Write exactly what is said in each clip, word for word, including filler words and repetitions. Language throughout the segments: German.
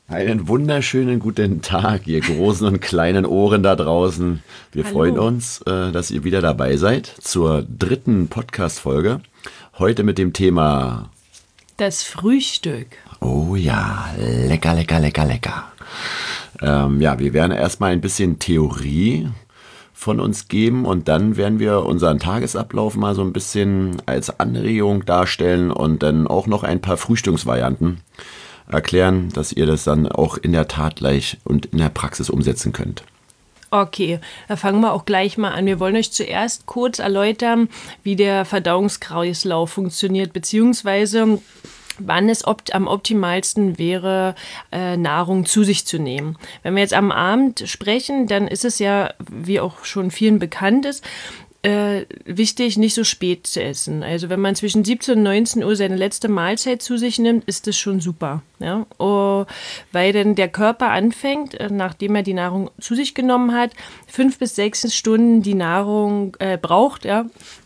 Einen wunderschönen guten Tag, ihr großen und kleinen Ohren da draußen. Wir Hallo. freuen uns, äh, dass ihr wieder dabei seid zur dritten Podcast-Folge. Heute mit dem Thema... Das Frühstück. Oh ja, lecker, lecker, lecker, lecker. Ähm, ja, wir werden erstmal ein bisschen Theorie von uns geben und dann werden wir unseren Tagesablauf mal so ein bisschen als Anregung darstellen und dann auch noch ein paar Frühstücksvarianten erklären, dass ihr das dann auch in der Tat gleich und in der Praxis umsetzen könnt. Okay, da fangen wir auch gleich mal an. Wir wollen euch zuerst kurz erläutern, wie der Verdauungskreislauf funktioniert, beziehungsweise wann es opt- am optimalsten wäre, äh, Nahrung zu sich zu nehmen. Wenn wir jetzt am Abend sprechen, dann ist es ja, wie auch schon vielen bekannt ist, Äh, wichtig, nicht so spät zu essen. Also wenn man zwischen siebzehn und neunzehn Uhr seine letzte Mahlzeit zu sich nimmt, ist das schon super. Ja? Oh, weil dann der Körper anfängt, äh, nachdem er die Nahrung zu sich genommen hat, fünf bis sechs Stunden die Nahrung äh, braucht, ja,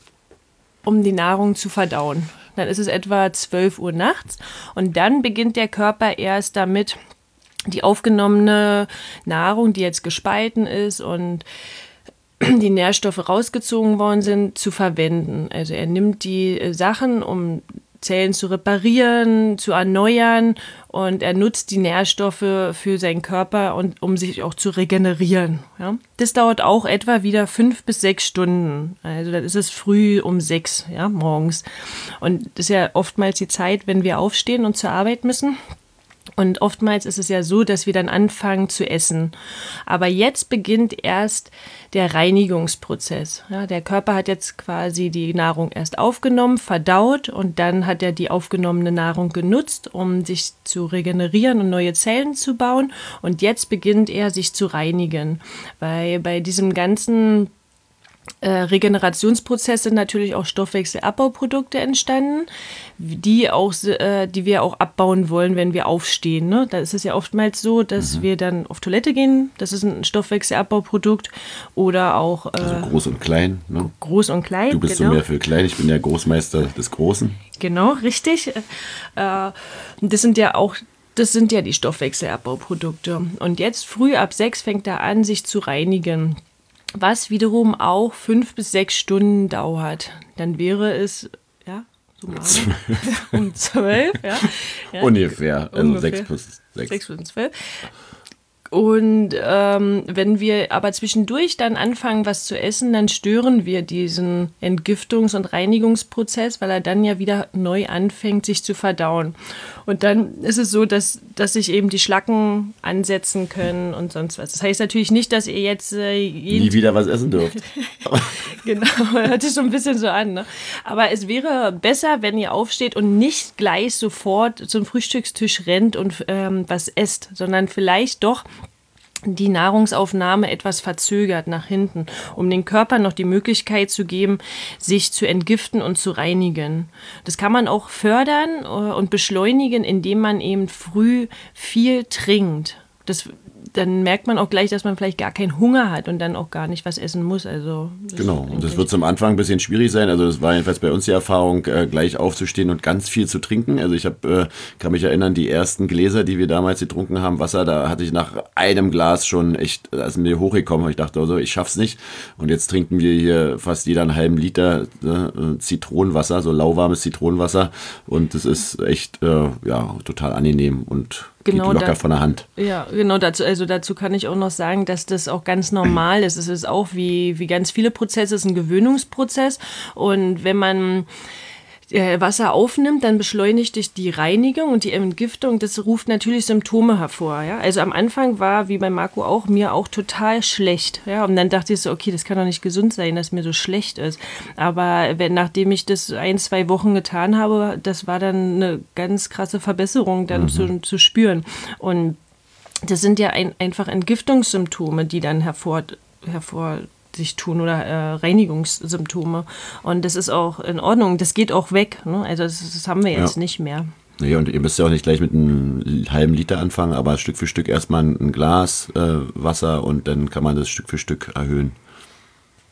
um die Nahrung zu verdauen. Dann ist es etwa zwölf Uhr nachts und dann beginnt der Körper erst damit, die aufgenommene Nahrung, die jetzt gespalten ist und die Nährstoffe rausgezogen worden sind, zu verwenden. Also er nimmt die Sachen, um Zellen zu reparieren, zu erneuern und er nutzt die Nährstoffe für seinen Körper und um sich auch zu regenerieren. Ja? Das dauert auch etwa wieder fünf bis sechs Stunden. Also dann ist es früh um sechs, ja, morgens. Und das ist ja oftmals die Zeit, wenn wir aufstehen und zur Arbeit müssen. Und oftmals ist es ja so, dass wir dann anfangen zu essen. Aber jetzt beginnt erst der Reinigungsprozess. Ja, der Körper hat jetzt quasi die Nahrung erst aufgenommen, verdaut und dann hat er die aufgenommene Nahrung genutzt, um sich zu regenerieren und neue Zellen zu bauen. Und jetzt beginnt er, sich zu reinigen. Weil bei diesem ganzen Äh, Regenerationsprozess sind natürlich auch Stoffwechselabbauprodukte entstanden, die, auch, äh, die wir auch abbauen wollen, wenn wir aufstehen. Ne? Da ist es ja oftmals so, dass mhm. wir dann auf Toilette gehen, das ist ein Stoffwechselabbauprodukt oder auch... Äh, also groß und klein. Ne? Groß und klein, Du bist genau. so mehr für klein, ich bin der Großmeister des Großen. Genau, richtig. Äh, das sind ja auch... Das sind ja die Stoffwechselabbauprodukte. Und jetzt früh ab sechs fängt er an, sich zu reinigen. Was wiederum auch fünf bis sechs Stunden dauert. Dann wäre es, ja, so mal um zwölf, ja. ja. Ungefähr, also Ungefähr. sechs plus sechs. sechs plus zwölf. Und ähm, wenn wir aber zwischendurch dann anfangen, was zu essen, dann stören wir diesen Entgiftungs- und Reinigungsprozess, weil er dann ja wieder neu anfängt, sich zu verdauen. Und dann ist es so, dass, dass sich eben die Schlacken ansetzen können und sonst was. Das heißt natürlich nicht, dass ihr jetzt äh, jeden nie wieder was essen dürft. Genau, hört sich so ein bisschen so an. Ne? Aber es wäre besser, wenn ihr aufsteht und nicht gleich sofort zum Frühstückstisch rennt und ähm, was esst, sondern vielleicht doch die Nahrungsaufnahme etwas verzögert nach hinten, um dem Körper noch die Möglichkeit zu geben, sich zu entgiften und zu reinigen. Das kann man auch fördern und beschleunigen, indem man eben früh viel trinkt. Das, dann merkt man auch gleich, dass man vielleicht gar keinen Hunger hat und dann auch gar nicht was essen muss. Also genau, und das wird zum Anfang ein bisschen schwierig sein. Also das war jedenfalls bei uns die Erfahrung, äh, gleich aufzustehen und ganz viel zu trinken. Also ich hab, äh, kann mich erinnern, die ersten Gläser, die wir damals getrunken haben, Wasser, da hatte ich nach einem Glas schon echt, da ist mir hochgekommen. Ich dachte also, ich schaff's nicht. Und jetzt trinken wir hier fast jeder einen halben Liter äh, Zitronenwasser, so lauwarmes Zitronenwasser. Und das ist echt äh, ja total angenehm und Genau, geht locker da, von der Hand. Ja, genau, dazu, also dazu kann ich auch noch sagen, dass das auch ganz normal ist. Es ist auch wie, wie ganz viele Prozesse, es ist ein Gewöhnungsprozess. Und wenn man Wasser aufnimmt, dann beschleunigt sich die Reinigung und die Entgiftung. Das ruft natürlich Symptome hervor. Ja? Also am Anfang war, wie bei Marco auch, mir auch total schlecht. Ja? Und dann dachte ich so, okay, das kann doch nicht gesund sein, dass mir so schlecht ist. Aber wenn, nachdem ich das ein, zwei Wochen getan habe, das war dann eine ganz krasse Verbesserung dann mhm. zu, zu spüren. Und das sind ja ein, einfach Entgiftungssymptome, die dann hervor, hervor sich tun oder äh, Reinigungssymptome. Und das ist auch in Ordnung. Das geht auch weg. Ne? Also das, das haben wir jetzt ja. nicht mehr. Ja, und ihr müsst ja auch nicht gleich mit einem halben Liter anfangen, aber Stück für Stück erstmal ein Glas äh, Wasser und dann kann man das Stück für Stück erhöhen.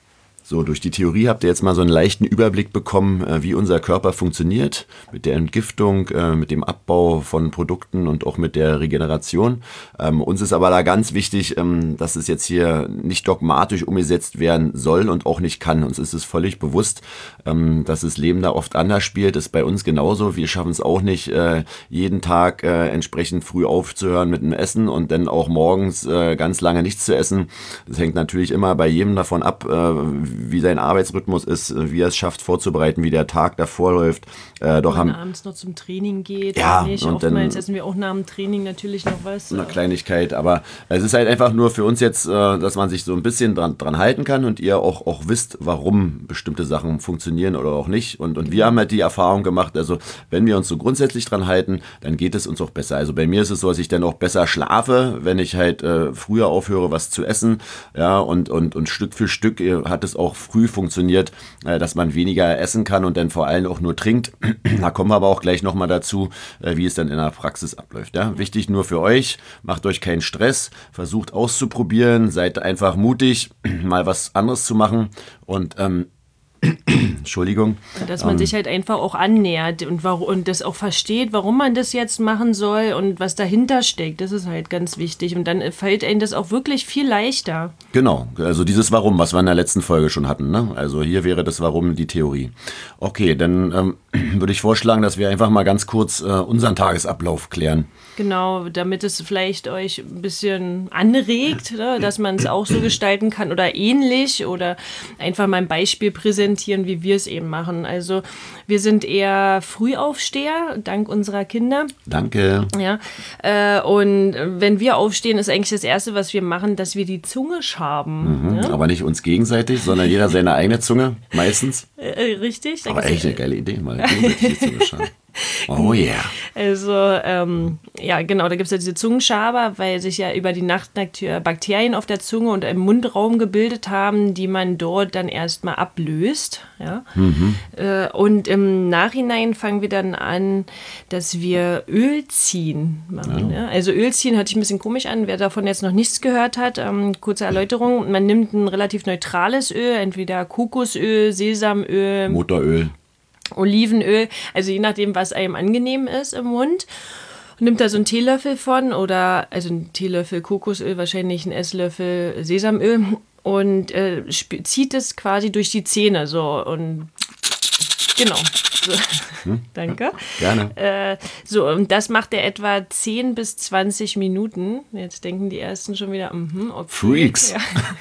So, durch die Theorie habt ihr jetzt mal so einen leichten Überblick bekommen, äh, wie unser Körper funktioniert, mit der Entgiftung, äh, mit dem Abbau von Produkten und auch mit der Regeneration. Ähm, uns ist aber da ganz wichtig, ähm, dass es jetzt hier nicht dogmatisch umgesetzt werden soll und auch nicht kann. Uns ist es völlig bewusst, ähm, dass das Leben da oft anders spielt. Das ist bei uns genauso. Wir schaffen es auch nicht, äh, jeden Tag äh, entsprechend früh aufzuhören mit dem Essen und dann auch morgens äh, ganz lange nichts zu essen. Das hängt natürlich immer bei jedem davon ab, äh, wie sein Arbeitsrhythmus ist, wie er es schafft vorzubereiten, wie der Tag davor läuft. Äh, doch Wenn man haben abends noch zum Training geht, ja, nicht. Und Oftmals dann, essen wir auch nach dem Training natürlich noch was. eine Kleinigkeit, aber es ist halt einfach nur für uns jetzt, äh, dass man sich so ein bisschen dran, dran halten kann und ihr auch, auch wisst, warum bestimmte Sachen funktionieren oder auch nicht. Und, und wir haben halt die Erfahrung gemacht, also wenn wir uns so grundsätzlich dran halten, dann geht es uns auch besser. Also bei mir ist es so, dass ich dann auch besser schlafe, wenn ich halt äh, früher aufhöre, was zu essen. Ja, und, und, und Stück für Stück äh, hat es auch früh funktioniert, äh, dass man weniger essen kann und dann vor allem auch nur trinkt. Da kommen wir aber auch gleich nochmal dazu, äh, wie es dann in der Praxis abläuft. Ja? Wichtig nur für euch, macht euch keinen Stress, versucht auszuprobieren, seid einfach mutig, mal was anderes zu machen und ähm, Entschuldigung. Dass man ähm, sich halt einfach auch annähert und, warum, und das auch versteht, warum man das jetzt machen soll und was dahinter steckt. Das ist halt ganz wichtig. Und dann fällt einem das auch wirklich viel leichter. Genau, also dieses Warum, was wir in der letzten Folge schon hatten. Ne? Also hier wäre das Warum die Theorie. Okay, dann ähm, würde ich vorschlagen, dass wir einfach mal ganz kurz äh, unseren Tagesablauf klären. Genau, damit es vielleicht euch ein bisschen anregt, ne, dass man es auch so gestalten kann oder ähnlich oder einfach mal ein Beispiel präsentieren, wie wir es eben machen. Also wir sind eher Frühaufsteher, dank unserer Kinder. Danke. Ja, äh, und wenn wir aufstehen, ist eigentlich das Erste, was wir machen, dass wir die Zunge schaben. Mhm, ja? Aber nicht uns gegenseitig, sondern jeder seine eigene Zunge, meistens. Äh, richtig. Aber echt eine geile Idee, mal gegenseitig die Zunge schaben. Oh yeah. Also, ähm, ja, genau, da gibt es ja diese Zungenschaber, weil sich ja über die Nacht Bakterien auf der Zunge und im Mundraum gebildet haben, die man dort dann erstmal ablöst. Ja? Mhm. Äh, und im Nachhinein fangen wir dann an, dass wir Öl ziehen machen. Ja. Ja? Also Öl ziehen hört sich ein bisschen komisch an, wer davon jetzt noch nichts gehört hat. Ähm, kurze Erläuterung, man nimmt ein relativ neutrales Öl, entweder Kokosöl, Sesamöl, Motoröl. Olivenöl, also je nachdem, was einem angenehm ist im Mund. Nimmt da so einen Teelöffel von oder, also einen Teelöffel Kokosöl, wahrscheinlich einen Esslöffel Sesamöl und äh, zieht es quasi durch die Zähne so und genau. So. Hm? Danke. Gerne. Äh, so, und das macht er etwa zehn bis zwanzig Minuten. Jetzt denken die Ersten schon wieder, mhm, okay. Freaks. Ja.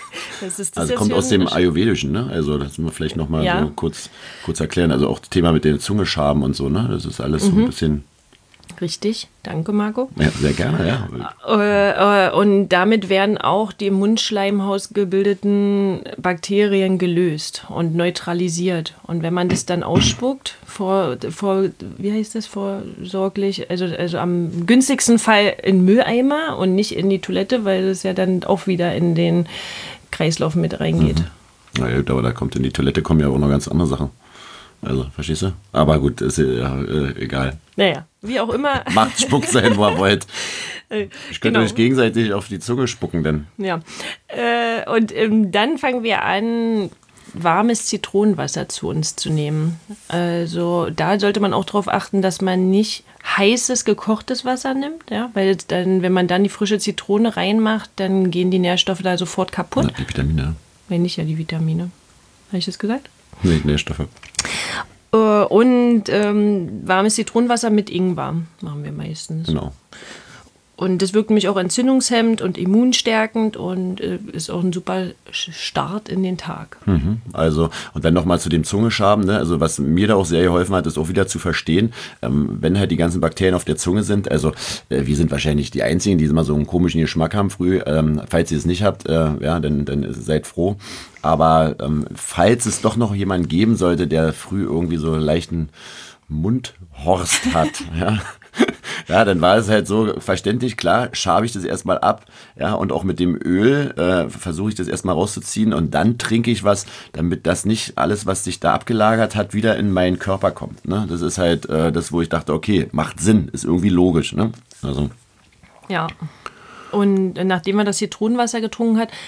Das ist das also jetzt kommt aus dem Unterschied? Ayurvedischen, ne? Also das müssen wir vielleicht nochmal Ja. so kurz, kurz erklären. Also auch das Thema mit den Zungeschaben und so, ne? Das ist alles Mhm. so ein bisschen... Richtig, danke Marco. Ja, sehr gerne, ja. Äh, äh, und damit werden auch die im Mundschleimhaus gebildeten Bakterien gelöst und neutralisiert. Und wenn man das dann ausspuckt, vor, vor wie heißt das, vorsorglich, also, also am günstigsten Fall in Mülleimer und nicht in die Toilette, weil es ja dann auch wieder in den Kreislauf mit reingeht. Mhm. Na ja, aber da kommt in die Toilette kommen ja auch noch ganz andere Sachen. Also, verstehst du? Aber gut, ist ja äh, egal. Naja, wie auch immer. Macht, spuckt sein, wo ihr wollt. Ich könnte Genau. euch gegenseitig auf die Zunge spucken, denn. Ja, äh, und ähm, dann fangen wir an, warmes Zitronenwasser zu uns zu nehmen. Also da sollte man auch darauf achten, dass man nicht heißes, gekochtes Wasser nimmt, ja, weil dann, wenn man dann die frische Zitrone reinmacht, dann gehen die Nährstoffe da sofort kaputt. Ja, die Vitamine. Wenn nicht, ja die Vitamine. Habe ich das gesagt? Nee, Nährstoffe. Äh, und ähm, warmes Zitronenwasser mit Ingwer machen wir meistens. Genau. Und das wirkt nämlich auch entzündungshemmend und immunstärkend und äh, ist auch ein super Start in den Tag. Mhm. Also, und dann nochmal zu dem Zungeschaben, ne? Also was mir da auch sehr geholfen hat, ist auch wieder zu verstehen, ähm, wenn halt die ganzen Bakterien auf der Zunge sind, also äh, wir sind wahrscheinlich die Einzigen, die immer so einen komischen Geschmack haben früh, ähm, falls ihr es nicht habt, äh, ja, dann, dann seid froh. Aber ähm, falls es doch noch jemanden geben sollte, der früh irgendwie so leichten Mundhorst hat, ja, ja, dann war es halt so verständlich, klar, schabe ich das erstmal ab, ja, und auch mit dem Öl äh, versuche ich das erstmal rauszuziehen und dann trinke ich was, damit das nicht alles, was sich da abgelagert hat, wieder in meinen Körper kommt, ne? Das ist halt äh, das, wo ich dachte, okay, macht Sinn, ist irgendwie logisch, ne? Also. Ja. Und nachdem man das Zitronenwasser getrunken hat,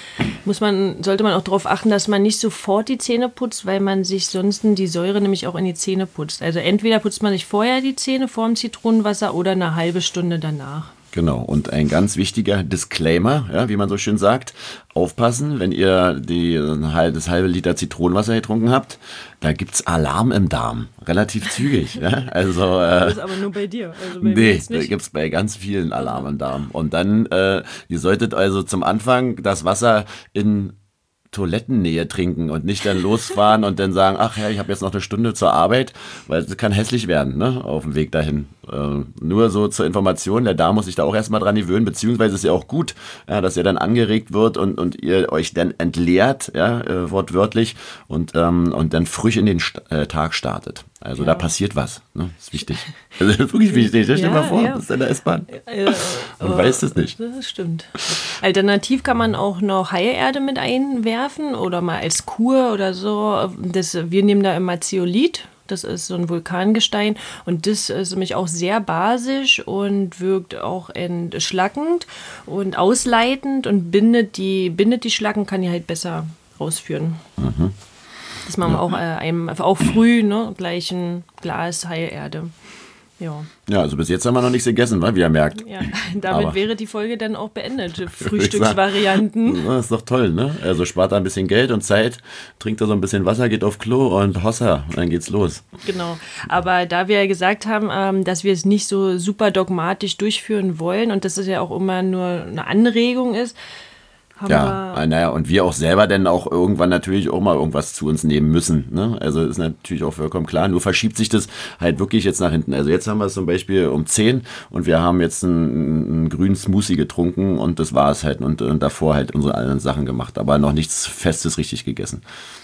muss man, sollte man auch darauf achten, dass man nicht sofort die Zähne putzt, weil man sich sonst die Säure nämlich auch in die Zähne putzt. Also entweder putzt man sich vorher die Zähne vor dem Zitronenwasser oder eine halbe Stunde danach. Genau, und ein ganz wichtiger Disclaimer, ja, wie man so schön sagt, aufpassen, wenn ihr die, das halbe Liter Zitronenwasser getrunken habt, da gibt's Alarm im Darm, relativ zügig. Ja? Also, äh, das ist aber nur bei dir. Also bei nee, da gibt's bei ganz vielen Alarm im Darm. Und dann, äh, ihr solltet also zum Anfang das Wasser in Toilettennähe trinken und nicht dann losfahren und dann sagen, ach ja, ich habe jetzt noch eine Stunde zur Arbeit, weil es kann hässlich werden, ne, auf dem Weg dahin. Äh, nur so zur Information, der Darm muss sich da auch erstmal dran gewöhnen, beziehungsweise ist ja auch gut, ja, dass er dann angeregt wird und, und ihr euch dann entleert, ja, äh, wortwörtlich, und, ähm, und dann frisch in den St- äh, Tag startet. Also ja. Da passiert was, ne? Das ist wichtig. Also das ist wirklich wichtig. Stell dir ja, mal vor, ja. Das ist in der S-Bahn. Ja, und weiß das nicht. Das stimmt. Alternativ kann man auch noch Heilerde mit einwerfen oder mal als Kur oder so. Das, wir nehmen da immer Zeolit. Das ist so ein Vulkangestein und das ist nämlich auch sehr basisch und wirkt auch entschlackend und ausleitend und bindet die, bindet die Schlacken, kann die halt besser rausführen. Mhm. Das machen wir auch, äh, einem, auch früh, ne, gleich ein Glas Heilerde. Ja. Ja, also bis jetzt haben wir noch nichts gegessen, wie ihr merkt. Ja, damit Aber wäre die Folge dann auch beendet. Frühstücksvarianten. Das ist doch toll, ne? Also spart da ein bisschen Geld und Zeit, trinkt da so ein bisschen Wasser, geht auf Klo und hossa, dann geht's los. Genau. Aber da wir ja gesagt haben, dass wir es nicht so super dogmatisch durchführen wollen und dass es ja auch immer nur eine Anregung ist, ja, naja, und wir auch selber dann auch irgendwann natürlich auch mal irgendwas zu uns nehmen müssen. Ne? Also ist natürlich auch vollkommen klar. Nur verschiebt sich das halt wirklich jetzt nach hinten. Also jetzt haben wir es zum Beispiel um zehn und wir haben jetzt einen, einen grünen Smoothie getrunken und das war es halt. Und, und davor halt unsere anderen Sachen gemacht, aber noch nichts Festes richtig gegessen.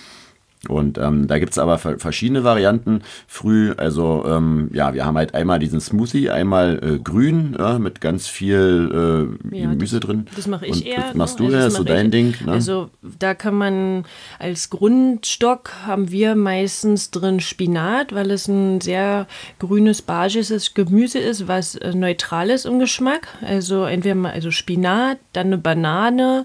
Und ähm, da gibt es aber verschiedene Varianten. Früh, also ähm, ja, wir haben halt einmal diesen Smoothie, einmal äh, grün, ja, mit ganz viel äh, ja, Gemüse das, drin. Das mache ich und eher. Das machst du ja, also das ist so dein ich, Ding. Ne? Also da kann man als Grundstock haben wir meistens drin Spinat, weil es ein sehr grünes, beiges Gemüse ist, was äh, neutral ist im Geschmack. Also entweder mal also Spinat, dann eine Banane,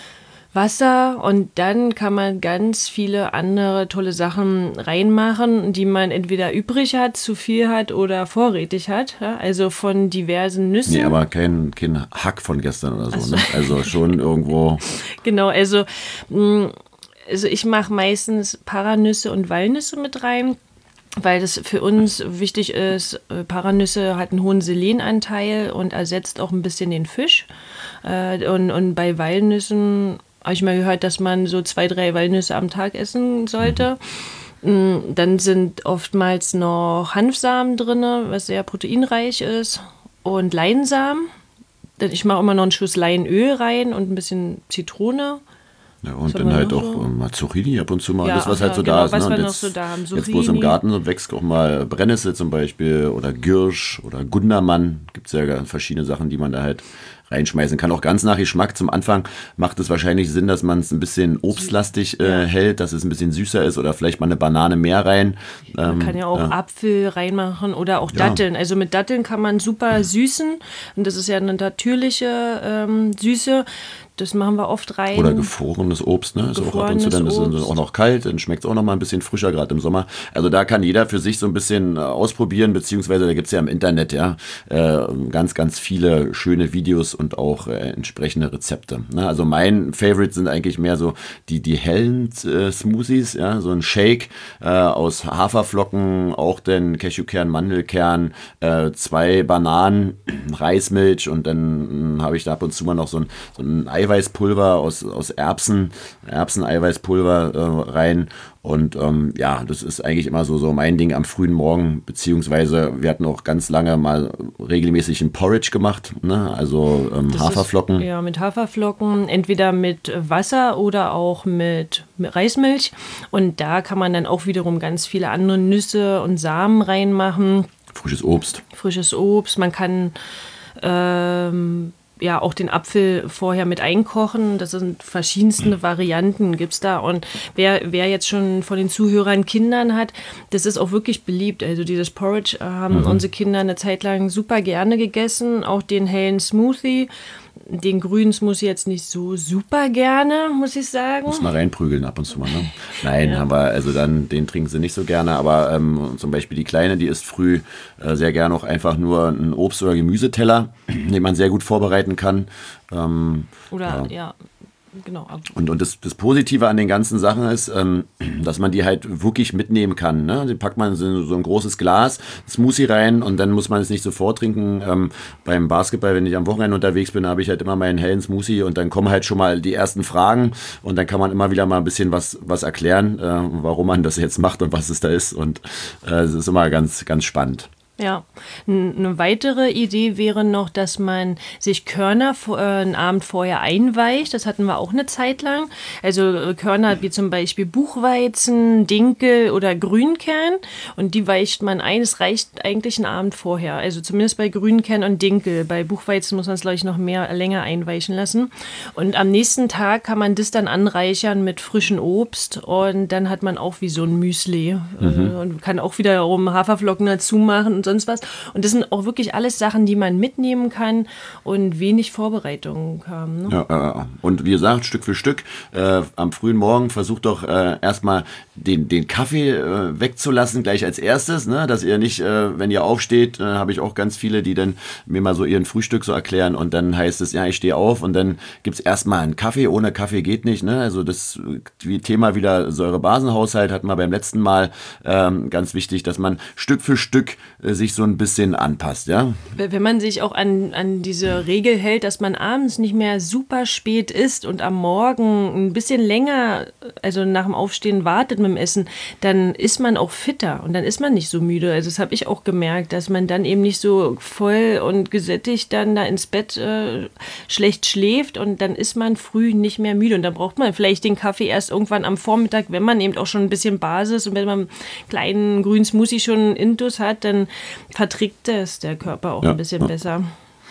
Wasser und dann kann man ganz viele andere tolle Sachen reinmachen, die man entweder übrig hat, zu viel hat oder vorrätig hat. Ja? Also von diversen Nüssen. Nee, aber kein, kein Hack von gestern oder so. Also, ne? Also schon irgendwo. Genau, also, also ich mache meistens Paranüsse und Walnüsse mit rein. Weil das für uns wichtig ist, Paranüsse hat einen hohen Selenanteil und ersetzt auch ein bisschen den Fisch. Und, und bei Walnüssen habe ich mal gehört, dass man so zwei, drei Walnüsse am Tag essen sollte. Mhm. Dann sind oftmals noch Hanfsamen drin, was sehr proteinreich ist. Und Leinsamen. Ich mache immer noch einen Schuss Leinöl rein und ein bisschen Zitrone. Ja, und dann halt auch so? mal Zucchini ab und zu mal, ja, das, was ja, halt so genau, da ist. Was ne? wir Und noch jetzt, so da haben. jetzt, wo es im Garten wächst, auch mal Brennnessel zum Beispiel oder Girsch oder Gundermann. Gibt es ja verschiedene Sachen, die man da halt reinschmeißen kann. Auch ganz nach Geschmack. Zum Anfang macht es wahrscheinlich Sinn, dass man es ein bisschen obstlastig äh, ja. hält, dass es ein bisschen süßer ist oder vielleicht mal eine Banane mehr rein. Man ähm, kann ja auch ja. Apfel reinmachen oder auch Datteln. Ja. Also mit Datteln kann man super süßen und das ist ja eine natürliche ähm, Süße. Das machen wir oft rein. Oder gefrorenes Obst, ne? Ist auch ab und zu dann ist es auch noch kalt, dann schmeckt es auch noch mal ein bisschen frischer, gerade im Sommer. Also da kann jeder für sich so ein bisschen äh, ausprobieren, beziehungsweise da gibt es ja im Internet ja äh, ganz, ganz viele schöne Videos und auch äh, entsprechende Rezepte. Ne? Also mein Favorite sind eigentlich mehr so die, die hellen äh, Smoothies, ja, so ein Shake äh, aus Haferflocken, auch den Cashewkern, Mandelkern, äh, zwei Bananen, Reismilch und dann äh, habe ich da ab und zu mal noch so ein, so ein Eiweiß Eiweißpulver aus, aus Erbsen, Erbsen-Eiweißpulver äh, rein. Und ähm, ja, das ist eigentlich immer so, so mein Ding am frühen Morgen, beziehungsweise wir hatten auch ganz lange mal regelmäßig ein Porridge gemacht, ne? Also ähm, Haferflocken. Ist, ja, mit Haferflocken, entweder mit Wasser oder auch mit, mit Reismilch. Und da kann man dann auch wiederum ganz viele andere Nüsse und Samen reinmachen. Frisches Obst. Frisches Obst. Man kann ähm, ja auch den Apfel vorher mit einkochen. Das sind verschiedenste Varianten, gibt es da. Und wer, wer jetzt schon von den Zuhörern Kindern hat, das ist auch wirklich beliebt. Also dieses Porridge haben mhm. unsere Kinder eine Zeit lang super gerne gegessen. Auch den hellen Smoothie. den grünen Smoothie jetzt nicht so super gerne, muss ich sagen. Muss mal reinprügeln ab und zu mal, ne? Nein, ja. haben wir, also dann, den trinken sie nicht so gerne, aber ähm, zum Beispiel die Kleine, die isst früh äh, sehr gerne auch einfach nur einen Obst- oder Gemüseteller, den man sehr gut vorbereiten kann. Ähm, oder, ja. ja. Genau. Und, und das, das Positive an den ganzen Sachen ist, ähm, dass man die halt wirklich mitnehmen kann. Ne? Den packt man in so ein großes Glas, Smoothie rein und dann muss man es nicht sofort trinken. Ähm, beim Basketball, wenn ich am Wochenende unterwegs bin, habe ich halt immer meinen hellen Smoothie und dann kommen halt schon mal die ersten Fragen und dann kann man immer wieder mal ein bisschen was, was erklären, äh, warum man das jetzt macht und was es da ist. Und äh, es ist immer ganz, ganz spannend. Ja, eine weitere Idee wäre noch, dass man sich Körner äh, einen Abend vorher einweicht. Das hatten wir auch eine Zeit lang. Also Körner wie zum Beispiel Buchweizen, Dinkel oder Grünkern. Und die weicht man ein. Es reicht eigentlich einen Abend vorher. Also zumindest bei Grünkern und Dinkel. Bei Buchweizen muss man es, glaube ich, noch mehr länger einweichen lassen. Und am nächsten Tag kann man das dann anreichern mit frischem Obst. Und dann hat man auch wie so ein Müsli. Mhm. Und kann auch wiederum Haferflocken dazu machen und sonst was. Und das sind auch wirklich alles Sachen, die man mitnehmen kann und wenig Vorbereitungen haben. Ne? Ja, äh, und wie gesagt, Stück für Stück, äh, am frühen Morgen versucht doch äh, erstmal den, den Kaffee äh, wegzulassen, gleich als erstes, ne? Dass ihr nicht, äh, wenn ihr aufsteht, äh, habe ich auch ganz viele, die dann mir mal so ihren Frühstück so erklären und dann heißt es, ja, ich stehe auf und dann gibt es erstmal einen Kaffee, ohne Kaffee geht nicht. Ne? Also das wie Thema wieder Säurebasenhaushalt hatten wir beim letzten Mal, ähm, ganz wichtig, dass man Stück für Stück äh, sich so ein bisschen anpasst, ja. Wenn man sich auch an, an diese Regel hält, dass man abends nicht mehr super spät isst und am Morgen ein bisschen länger, also nach dem Aufstehen wartet mit dem Essen, dann ist man auch fitter und dann ist man nicht so müde. Also das habe ich auch gemerkt, dass man dann eben nicht so voll und gesättigt dann da ins Bett äh, schlecht schläft und dann ist man früh nicht mehr müde und dann braucht man vielleicht den Kaffee erst irgendwann am Vormittag, wenn man eben auch schon ein bisschen Basis und wenn man einen kleinen grünen Smoothie schon intus hat, dann verträgt es der Körper auch ja, ein bisschen ja. besser.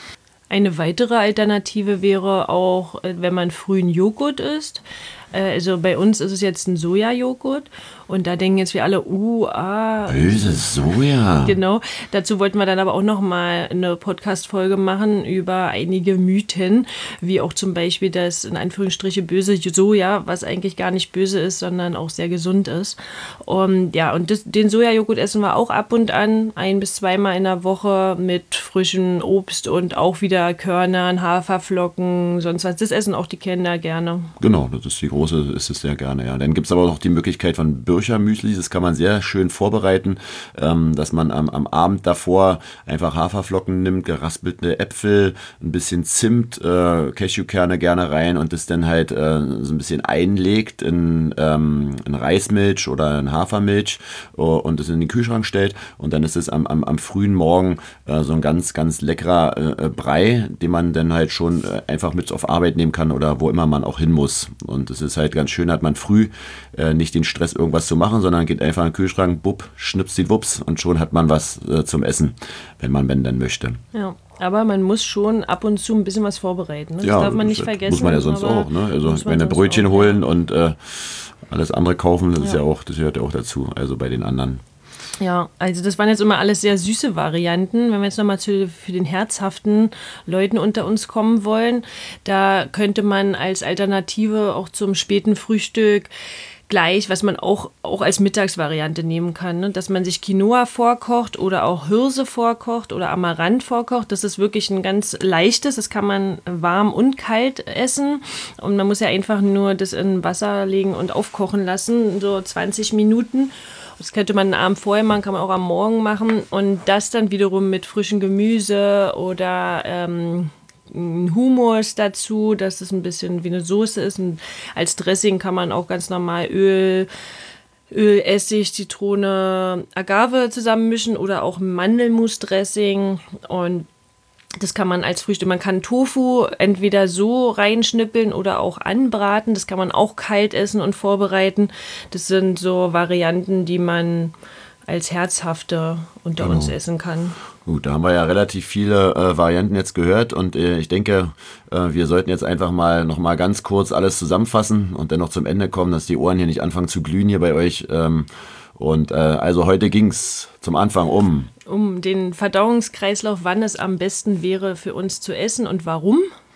Eine weitere Alternative wäre auch, wenn man frühen Joghurt isst. Also bei uns ist es jetzt ein Sojajoghurt und da denken jetzt wir alle, uh, ah. Böses Soja. Genau, dazu wollten wir dann aber auch noch mal eine Podcast-Folge machen über einige Mythen, wie auch zum Beispiel das in Anführungsstriche böse Soja, was eigentlich gar nicht böse ist, sondern auch sehr gesund ist. Und ja, und das, den Sojajoghurt essen wir auch ab und an, ein- bis zweimal in der Woche mit frischem Obst und auch wieder Körnern, Haferflocken, sonst was. Das essen auch die Kinder gerne. Genau, das ist die große, ist es sehr gerne, ja. Dann gibt es aber noch die Möglichkeit von Birchermüsli, das kann man sehr schön vorbereiten, ähm, dass man am, am Abend davor einfach Haferflocken nimmt, geraspelte Äpfel, ein bisschen Zimt, äh, Cashewkerne gerne rein und das dann halt äh, so ein bisschen einlegt in, ähm, in Reismilch oder in Hafermilch uh, und das in den Kühlschrank stellt und dann ist es am, am, am frühen Morgen äh, so ein ganz, ganz leckerer äh, Brei, den man dann halt schon äh, einfach mit auf Arbeit nehmen kann oder wo immer man auch hin muss. Und das ist halt ganz schön, hat man früh äh, nicht den Stress, irgendwas zu machen, sondern geht einfach in den Kühlschrank, bupp, schnippst die Wups und schon hat man was äh, zum Essen, wenn man wenn dann möchte. Ja, aber man muss schon ab und zu ein bisschen was vorbereiten. Ne? Das ja, darf man nicht vergessen. Muss man ja sonst auch. Ne? Also meine Brötchen auch holen und äh, alles andere kaufen, das ja. ist ja auch, das gehört ja auch dazu, also bei den anderen. Ja, also das waren jetzt immer alles sehr süße Varianten. Wenn wir jetzt nochmal zu für den herzhaften Leuten unter uns kommen wollen, da könnte man als Alternative auch zum späten Frühstück gleich, was man auch, auch als Mittagsvariante nehmen kann, ne? Dass man sich Quinoa vorkocht oder auch Hirse vorkocht oder Amaranth vorkocht. Das ist wirklich ein ganz leichtes, das kann man warm und kalt essen und man muss ja einfach nur das in Wasser legen und aufkochen lassen, so zwanzig Minuten. Das könnte man einen Abend vorher machen, kann man auch am Morgen machen und das dann wiederum mit frischem Gemüse oder ähm, Hummus dazu, dass es ein bisschen wie eine Soße ist. Und als Dressing kann man auch ganz normal Öl, Öl, Essig, Zitrone, Agave zusammenmischen oder auch Mandelmus-Dressing und das kann man als Frühstück, man kann Tofu entweder so reinschnippeln oder auch anbraten. Das kann man auch kalt essen und vorbereiten. Das sind so Varianten, die man als herzhafte unter genau. uns essen kann. Gut, da haben wir ja relativ viele äh, Varianten jetzt gehört und äh, ich denke, äh, wir sollten jetzt einfach mal noch mal ganz kurz alles zusammenfassen und dann noch zum Ende kommen, dass die Ohren hier nicht anfangen zu glühen hier bei euch. Ähm, und äh, also heute ging es zum Anfang um... Um den Verdauungskreislauf, wann es am besten wäre für uns zu essen und warum.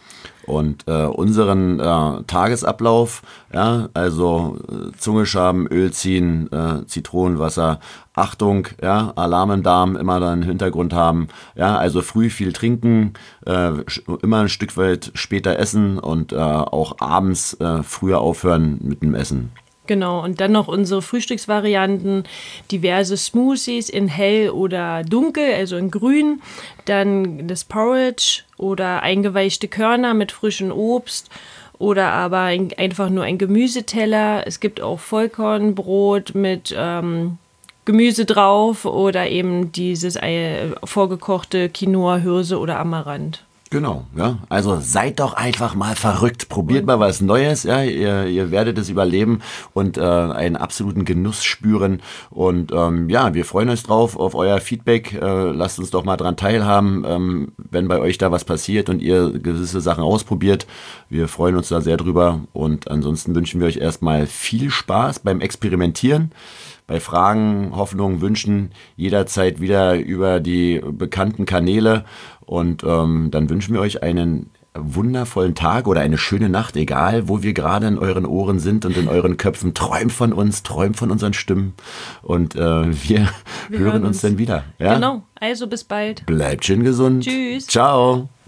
Und äh, unseren äh, Tagesablauf, ja, also äh, Zunge schaben, Öl ziehen, äh, Zitronenwasser, Achtung, ja, Alarm im Darm, immer dann einen Hintergrund haben, ja, also früh viel trinken, äh, immer ein Stück weit später essen und äh, auch abends äh, früher aufhören mit dem Essen. Genau, und dann noch unsere Frühstücksvarianten, diverse Smoothies in hell oder dunkel, also in grün, dann das Porridge oder eingeweichte Körner mit frischem Obst oder aber ein, einfach nur ein Gemüseteller. Es gibt auch Vollkornbrot mit ähm, Gemüse drauf oder eben dieses äh, vorgekochte Quinoa, Hirse oder Amaranth. Genau, ja. Also seid doch einfach mal verrückt. Probiert mal was Neues, ja. Ihr, ihr werdet es überleben und äh, einen absoluten Genuss spüren. Und ähm, ja, wir freuen uns drauf, auf euer Feedback. Äh, lasst uns doch mal dran teilhaben, ähm, wenn bei euch da was passiert und ihr gewisse Sachen ausprobiert. Wir freuen uns da sehr drüber. Und ansonsten wünschen wir euch erstmal viel Spaß beim Experimentieren. Bei Fragen, Hoffnungen, Wünschen jederzeit wieder über die bekannten Kanäle. Und ähm, dann wünschen wir euch einen wundervollen Tag oder eine schöne Nacht, egal wo wir gerade in euren Ohren sind und in euren Köpfen. Träumt von uns, träumt von unseren Stimmen. Und äh, wir, wir hören uns dann wieder. Ja? Genau, also bis bald. Bleibt schön gesund. Tschüss. Ciao.